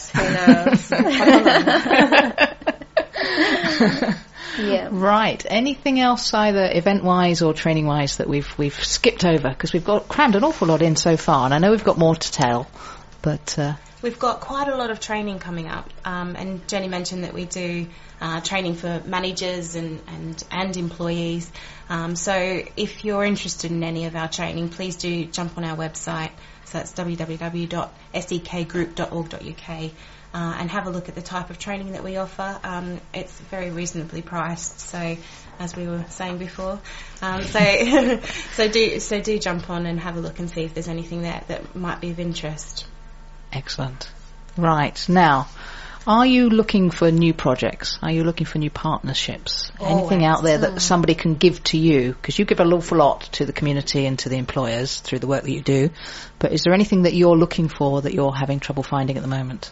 area. Who knows? Yeah. Right. Anything else, either event-wise or training-wise, that we've we've skipped over? Because we've got crammed an awful lot in so far, and I know we've got more to tell. But uh, we've got quite a lot of training coming up, um, and Jenny mentioned that we do uh, training for managers and and, and employees. Um, so if you're interested in any of our training, please do jump on our website. So that's w w w dot s e k group dot org dot u k. Uh, and have a look at the type of training that we offer. Um, it's very reasonably priced, so as we were saying before. Um, so so do so do jump on and have a look and see if there's anything there that might be of interest. Excellent. Right. Now, are you looking for new projects? Are you looking for new partnerships? Always. Anything out there that somebody can give to you? Because you give an awful lot to the community and to the employers through the work that you do. But is there anything that you're looking for that you're having trouble finding at the moment?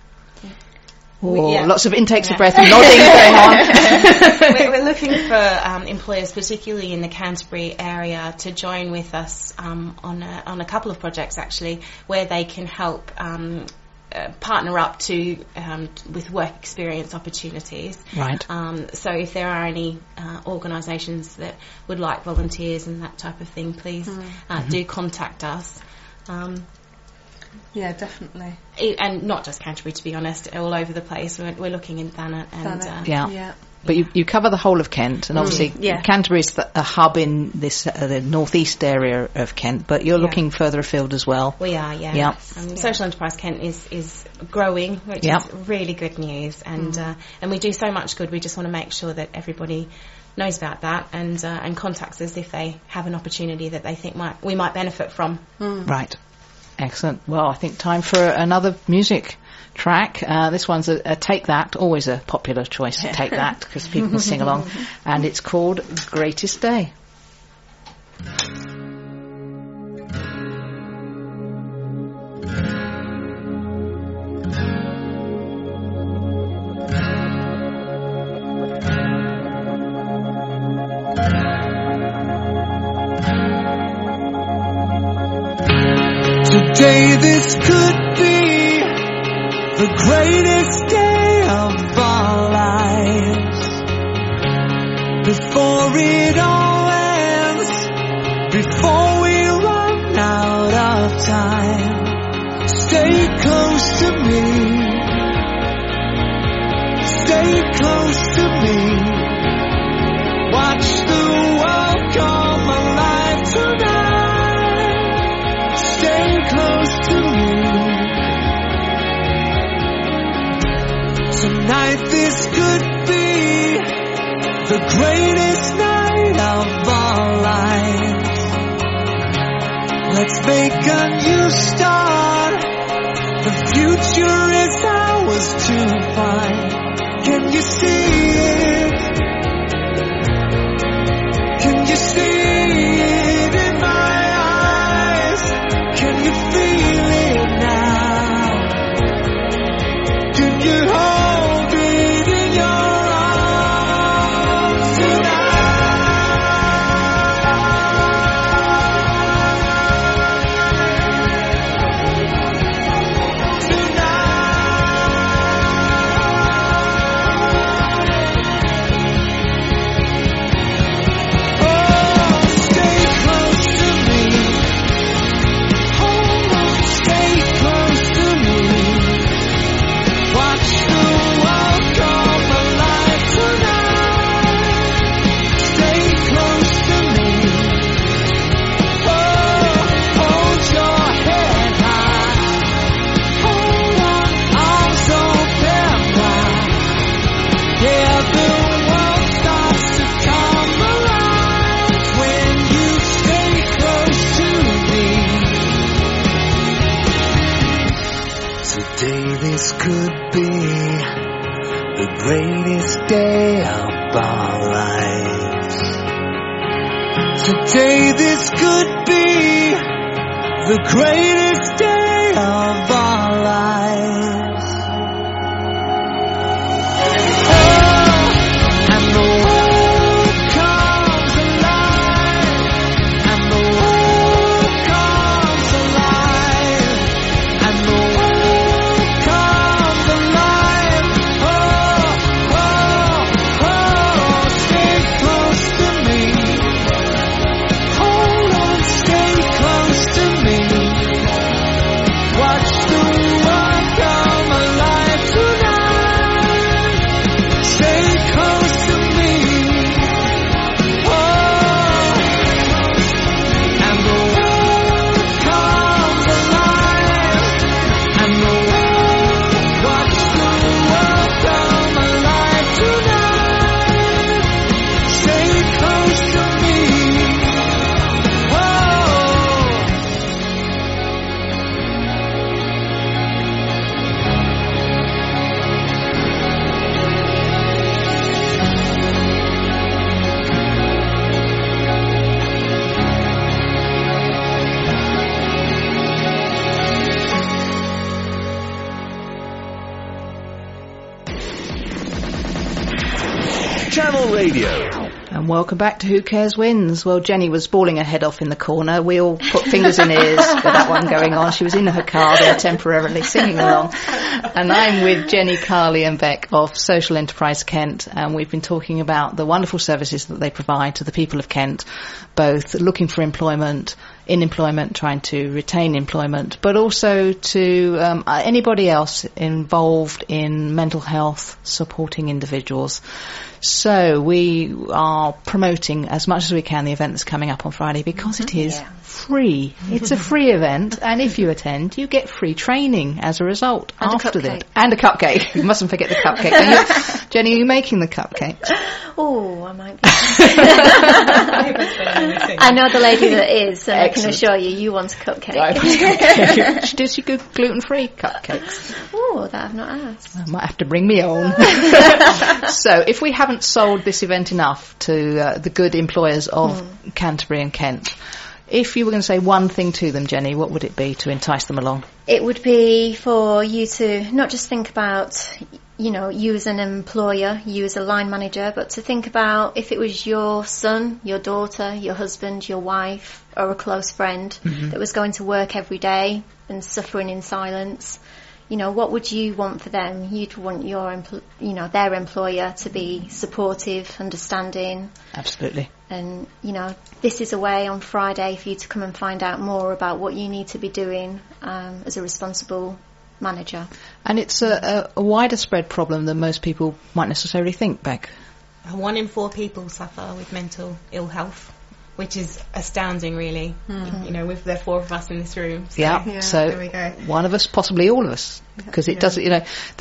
Oh, yeah. Lots of intakes yeah. of breath and nodding going on. we're, we're looking for um, employers, particularly in the Canterbury area, to join with us um, on a, on a couple of projects actually, where they can help um, uh, partner up to um, with work experience opportunities. Right. Um, so if there are any uh, organisations that would like volunteers and that type of thing, please mm. uh, mm-hmm. do contact us. Um, Yeah, definitely. And not just Canterbury, to be honest, all over the place. We're, we're looking in Thanet and Thanet. Uh, yeah. yeah. But you, you cover the whole of Kent, and obviously mm, yeah. Canterbury's the, a hub in this uh, the northeast area of Kent. But you're yeah. looking further afield as well. We are, yeah. yeah. Um, yeah. Social Enterprise Kent is is growing, which yeah. is really good news, and mm. uh, and we do so much good. We just want to make sure that everybody knows about that and uh, and contacts us if they have an opportunity that they think might we might benefit from. Mm. Right. Excellent. Well, I think time for another music track. Uh, this one's a, a Take That, always a popular choice, Take That, because people can sing along. And it's called Greatest Day. Today this could be the greatest day of our lives. Before it all ends, before we run out of time, stay close to me, stay close to me. Watch the world come alive tonight. Stay close to me. Tonight could be the greatest night of our lives. Let's make a new start. The future is ours to find. Can you see it? Can you see it in my eyes? Can you feel it now? Can you hold it in your arms tonight? This could be the greatest day of our lives. Today this could be the greatest day of our lives. Oh, and the world comes alive, and the world comes alive, and the world Channel Radio. And welcome back to Who Cares Wins. Well, Jenny was bawling her head off in the corner. We all put fingers in ears for that one going on. She was in her car there temporarily singing along. And I'm with Jenny, Carly and Beck of Social Enterprise Kent, and we've been talking about the wonderful services that they provide to the people of Kent, both looking for employment, in employment, trying to retain employment, but also to um, anybody else involved in mental health, supporting individuals. So we are promoting as much as we can the event that's coming up on Friday because it is yeah. free. It's a free event, and if you attend, you get free training as a result and after a that. And a cupcake. You mustn't forget the cupcake. Are you, Jenny, are you making the cupcakes? Oh, I might be. I know the lady that is, and Excellent. I can assure you, you want a cupcake. Right. Does she do gluten-free cupcakes? Oh, that I've not asked. I might have to bring me own. So, if we haven't sold this event enough to uh, the good employers of mm. Canterbury and Kent, if you were going to say one thing to them, Jenny, what would it be to entice them along? It would be for you to not just think about, you know, you as an employer, you as a line manager, but to think about if it was your son, your daughter, your husband, your wife, or a close friend mm-hmm. that was going to work every day and suffering in silence. You know, what would you want for them? You'd want your, empl- you know, their employer to be supportive, understanding. Absolutely. And, you know, this is a way on Friday for you to come and find out more about what you need to be doing um, as a responsible manager. And it's a, a, a wider spread problem than most people might necessarily think, Beck. One in four people suffer with mental ill health, which is astounding, really. Mm-hmm. You know, with there are four of us in this room. So, yeah, yeah, so there we go. One of us, possibly all of us, because it yeah. does, you know, they th-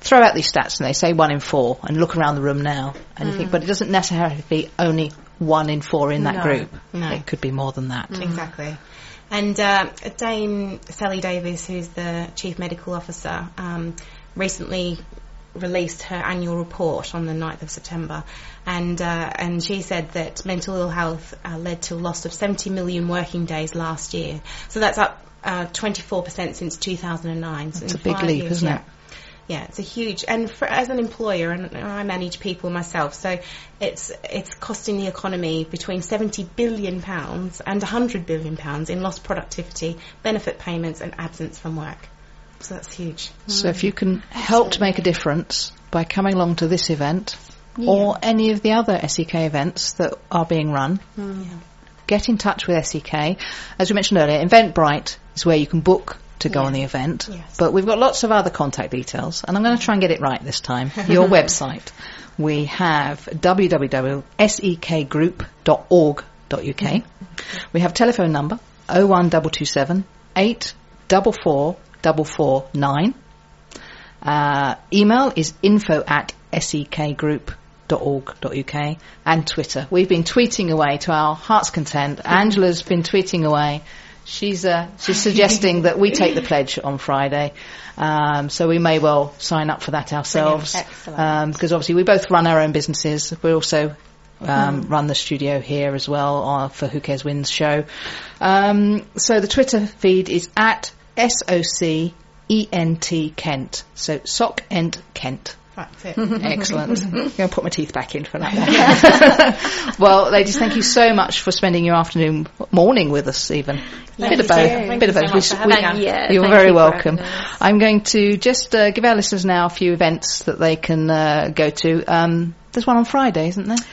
throw out these stats and they say one in four, and look around the room now, and you think, but it doesn't necessarily be only one in four in that No, group. no. It could be more than that. Exactly. And uh, Dame Sally Davis, who's the Chief Medical Officer, um, recently released her annual report on the ninth of September, and uh, and she said that mental ill health uh, led to a loss of seventy million working days last year. So that's up uh, twenty-four percent since two thousand nine. So It's a in big five leap, years, isn't yeah. it? Yeah, it's a huge, and for, as an employer, and I manage people myself, so it's it's costing the economy between seventy billion pounds and one hundred billion pounds in lost productivity, benefit payments, and absence from work. So that's huge. So if you can help to make a difference by coming along to this event or any of the other S E K events that are being run, get in touch with S E K. As we mentioned earlier, Eventbrite is where you can book to go Yeah. on the event, Yes. but we've got lots of other contact details, and I'm going to try and get it right this time. Your website. We have w w w dot s e k group dot org dot u k. We have a telephone number oh one two two seven, eight four four four four nine. Uh, email is info at s e k group dot org dot u k, and Twitter. We've been tweeting away to our heart's content. Angela's been tweeting away. She's uh, she's suggesting that we take the pledge on Friday, um, so we may well sign up for that ourselves. Excellent. Um, because obviously we both run our own businesses. We also um, run the studio here as well uh, for Who Cares Wins show. Um, so the Twitter feed is at S O C E N T Kent. So Sock Ent Kent. That's it. Excellent. I'm going to put my teeth back in for that one. Well, ladies, thank you so much for spending your afternoon, morning with us even. Thank bit of you. both. Thank Bit you of so both. much for having us. Yeah, You're thank very you for welcome. having us. I'm going to just uh, give our listeners now a few events that they can uh, go to. Um, there's one on Friday, isn't there?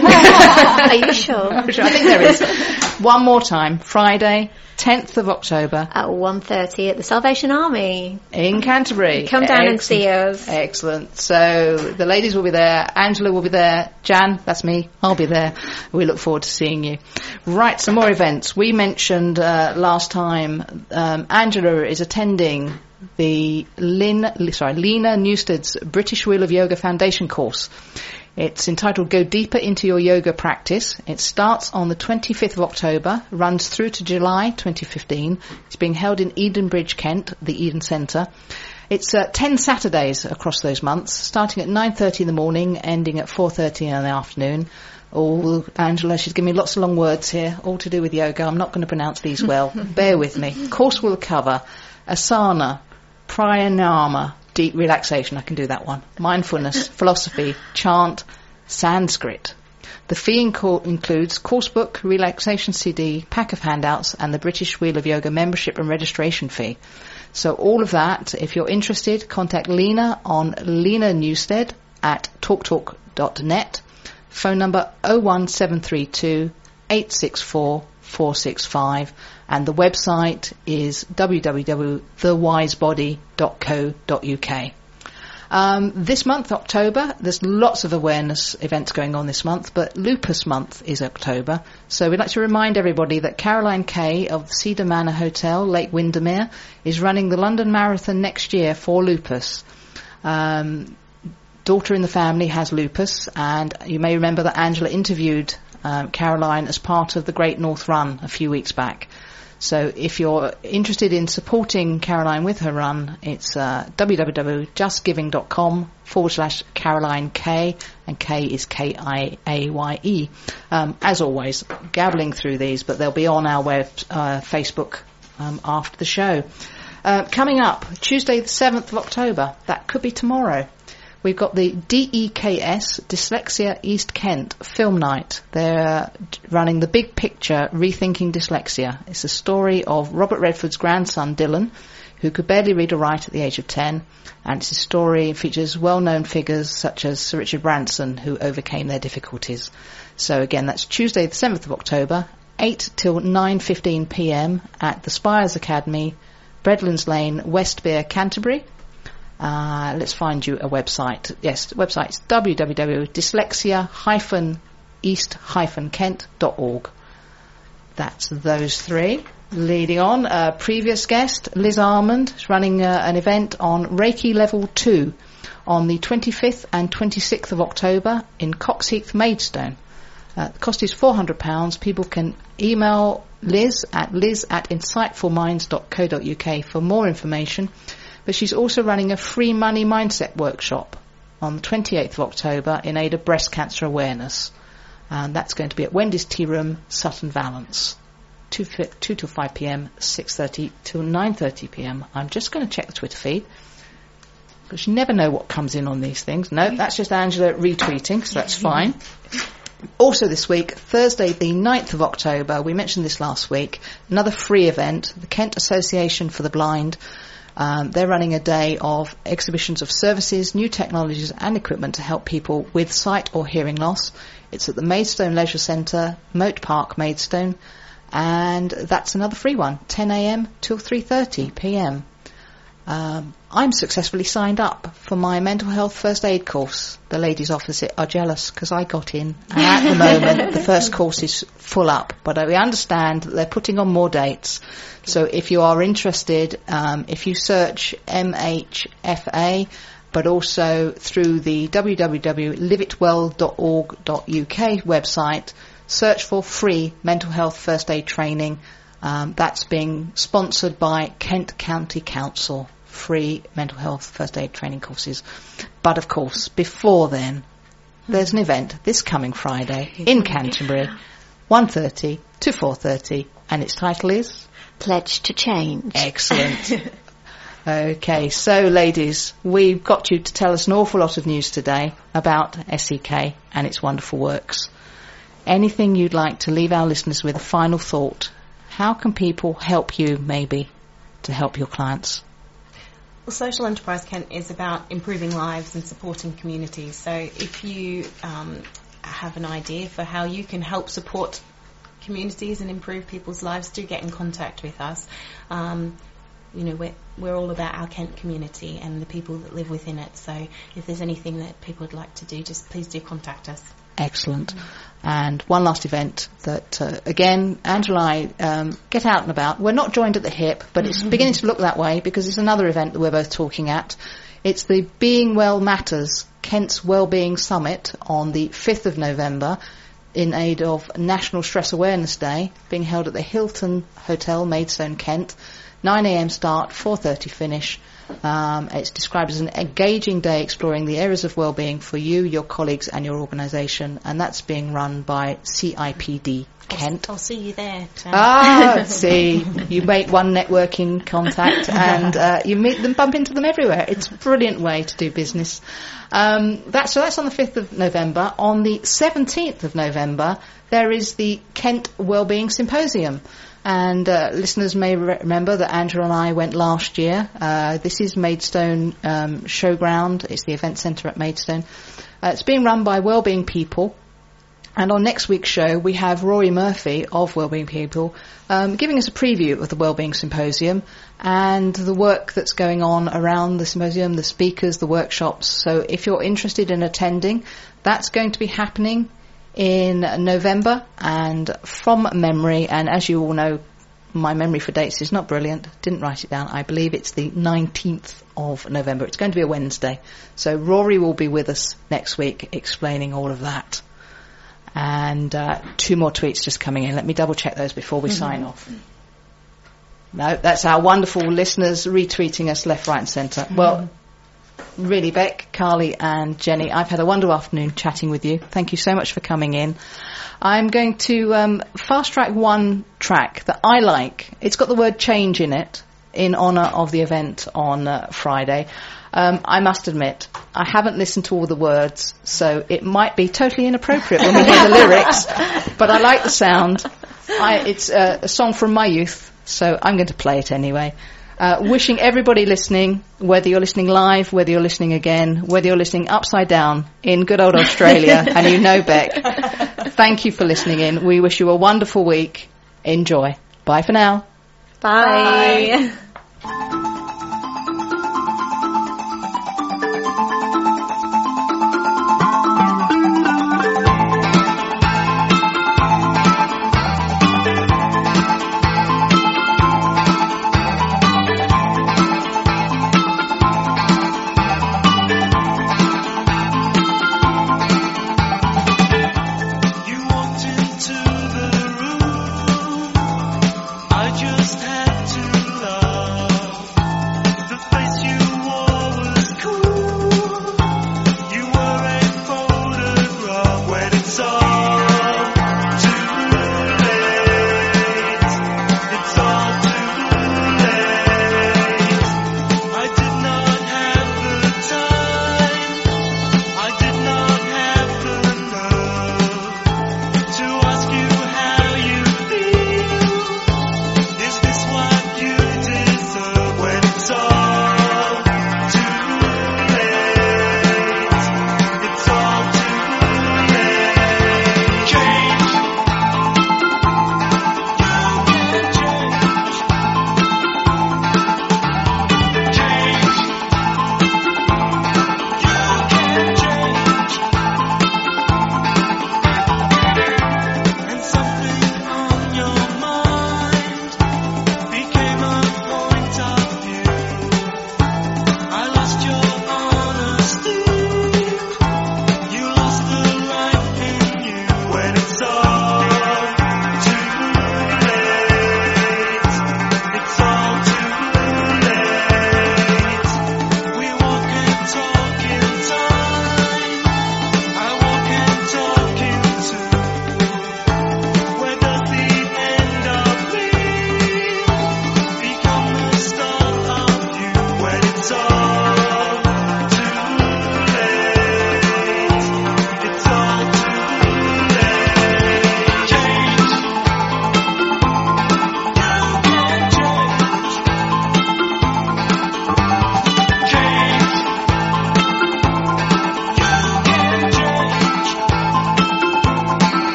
Are you sure? I think there is. One more time. Friday, tenth of October. At one thirty at the Salvation Army. In Canterbury. Come down and Excellent. see us. Excellent. So the ladies will be there. Angela will be there. Jan, that's me. I'll be there. We look forward to seeing you. Right, some more events. We mentioned uh, last time um, Angela is attending the Lynn, sorry, Lena Newsted's British Wheel of Yoga Foundation course. It's entitled Go Deeper into Your Yoga Practice. It starts on the twenty-fifth of October, runs through to July twenty fifteen. It's being held in Edenbridge, Kent, the Eden Centre. It's uh, ten Saturdays across those months, starting at nine thirty in the morning, ending at four thirty in the afternoon. All, Angela, she's given me lots of long words here, all to do with yoga. I'm not going to pronounce these well. Bear with me. The course will cover asana, pranayama, deep relaxation, I can do that one, mindfulness, philosophy, chant, Sanskrit. The fee inco- includes course book, relaxation C D, pack of handouts, and the British Wheel of Yoga membership and registration fee. So all of that, if you're interested, contact Lena on Lena Newsted at talktalk dot net. Phone number oh one seven three two, eight six four, four six five, and the website is w w w dot the wise body dot co dot u k. Um, this month, October, there's lots of awareness events going on this month, but Lupus Month is October. So we'd like to remind everybody that Caroline Kay of Cedar Manor Hotel, Lake Windermere, is running the London Marathon next year for lupus. Um, daughter in the family has lupus, and you may remember that Angela interviewed um, Caroline as part of the Great North Run a few weeks back. So if you're interested in supporting Caroline with her run, it's uh, www.justgiving.com forward slash Caroline K, and K is K I A Y E. Um, as always, gabbling through these, but they'll be on our web, uh, Facebook um, after the show. Uh, coming up, Tuesday the seventh of October, that could be tomorrow. We've got the D E K S, Dyslexia East Kent Film Night. They're running the Big Picture Rethinking Dyslexia. It's a story of Robert Redford's grandson, Dylan, who could barely read or write at the age of ten. And it's a story that features well-known figures such as Sir Richard Branson, who overcame their difficulties. So again, that's Tuesday the seventh of October, eight till nine fifteen p m at the Spires Academy, Breadlands Lane, Westbere, Canterbury. Uh, let's find you a website. Yes, the website is w w w dot dyslexia dash east dash kent dot org. That's those three. Leading on, a previous guest, Liz Armand, is running uh, an event on Reiki Level two. on the twenty-fifth and twenty-sixth of October in Coxheath, Maidstone. Uh, the cost is four hundred pounds. People can email Liz at liz at insightful minds dot co dot uk for more information. But she's also running a free money mindset workshop on the twenty-eighth of October in aid of breast cancer awareness. And that's going to be at Wendy's Tea Room, Sutton Valence. two till five p.m, six thirty till nine thirty p.m. I'm just going to check the Twitter feed, because you never know what comes in on these things. No, that's just Angela retweeting, so that's fine. Also this week, Thursday the ninth of October, we mentioned this last week, another free event, the Kent Association for the Blind. Um, they're running a day of exhibitions of services, new technologies and equipment to help people with sight or hearing loss. It's at the Maidstone Leisure Centre, Moat Park, Maidstone, and that's another free one, ten a.m. till three thirty p.m. Um, I'm successfully signed up for my mental health first aid course. The ladies opposite are jealous because I got in, and at the moment the first course is full up, but I understand that they're putting on more dates. So if you are interested, um, if you search M H F A, but also through the w w w dot live it well dot org dot u k website, search for free mental health first aid training. Um, that's being sponsored by Kent County Council. Free mental health first aid training courses. But of course, before then, there's an event this coming Friday in Canterbury, one thirty to four thirty, and its title is Pledge to Change. Excellent. Okay, so ladies, we've got you to tell us an awful lot of news today about S E K and its wonderful works. Anything you'd like to leave our listeners with, a final thought? How can people help you, maybe, to help your clients? Well, Social Enterprise Kent is about improving lives and supporting communities. So if you um, have an idea for how you can help support communities and improve people's lives, do get in contact with us. Um, you know, we're, we're all about our Kent community and the people that live within it. So if there's anything that people would like to do, just please do contact us. Excellent. And one last event that, uh, again, Angela and I um, get out and about. We're not joined at the hip, but it's beginning to look that way because it's another event that we're both talking at. It's the Being Well Matters Kent's Wellbeing Summit on the fifth of November in aid of National Stress Awareness Day, being held at the Hilton Hotel, Maidstone, Kent. nine a.m. start, four thirty finish. Um, it's described as an engaging day exploring the areas of wellbeing for you, your colleagues and your organisation, and that's being run by C I P D Kent. I'll, I'll see you there. Jan. Ah, see, you make one networking contact and uh, you meet them, bump into them everywhere. It's a brilliant way to do business. Um, that, so that's on the fifth of November. On the seventeenth of November, there is the Kent Wellbeing Symposium. And uh, listeners may re- remember that Andrew and I went last year. Uh, this is Maidstone um, Showground. It's the event centre at Maidstone. Uh, it's being run by Wellbeing People. And on next week's show, we have Rory Murphy of Wellbeing People um, giving us a preview of the Wellbeing Symposium and the work that's going on around the symposium, the speakers, the workshops. So if you're interested in attending, that's going to be happening in November, and from memory, and as you all know, my memory for dates is not brilliant, didn't write it down, I believe it's the nineteenth of November. It's going to be a Wednesday. So Rory will be with us next week explaining all of that. And uh, two more tweets just coming in. Let me double check those before we mm-hmm. sign off. No, that's our wonderful listeners retweeting us left, right and centre. Mm-hmm. Well, really, Beck, Carly and Jenny, I've had a wonderful afternoon chatting with you. Thank you so much for coming in. I'm going to um, fast track one track that I like. It's got the word change in it in honour of the event on uh, Friday. Um, I must admit, I haven't listened to all the words, so it might be totally inappropriate when we hear the lyrics, but I like the sound. I, it's uh, a song from my youth, so I'm going to play it anyway. Uh, wishing everybody listening, whether you're listening live, whether you're listening again, whether you're listening upside down in good old Australia, and you know Beck, thank you for listening in. We wish you a wonderful week. Enjoy. Bye for now. Bye. Bye.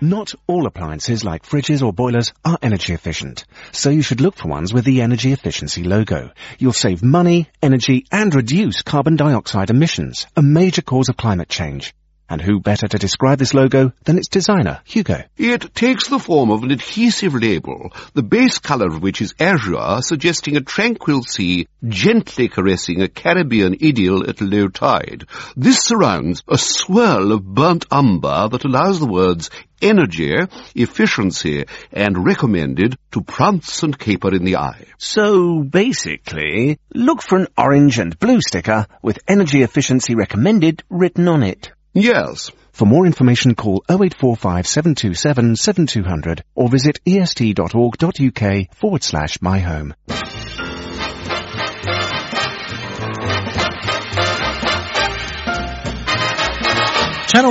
Not all appliances like fridges or boilers are energy efficient, so you should look for ones with the energy efficiency logo. You'll save money, energy and reduce carbon dioxide emissions, a major cause of climate change. And who better to describe this logo than its designer, Hugo? It takes the form of an adhesive label, the base colour of which is azure, suggesting a tranquil sea gently caressing a Caribbean idyll at low tide. This surrounds a swirl of burnt umber that allows the words energy, efficiency, and recommended to prance and caper in the eye. So, basically, look for an orange and blue sticker with energy efficiency recommended written on it. Yes. For more information, call oh eight four five, seven two seven, seven two zero zero or visit est.org.uk forward slash my home.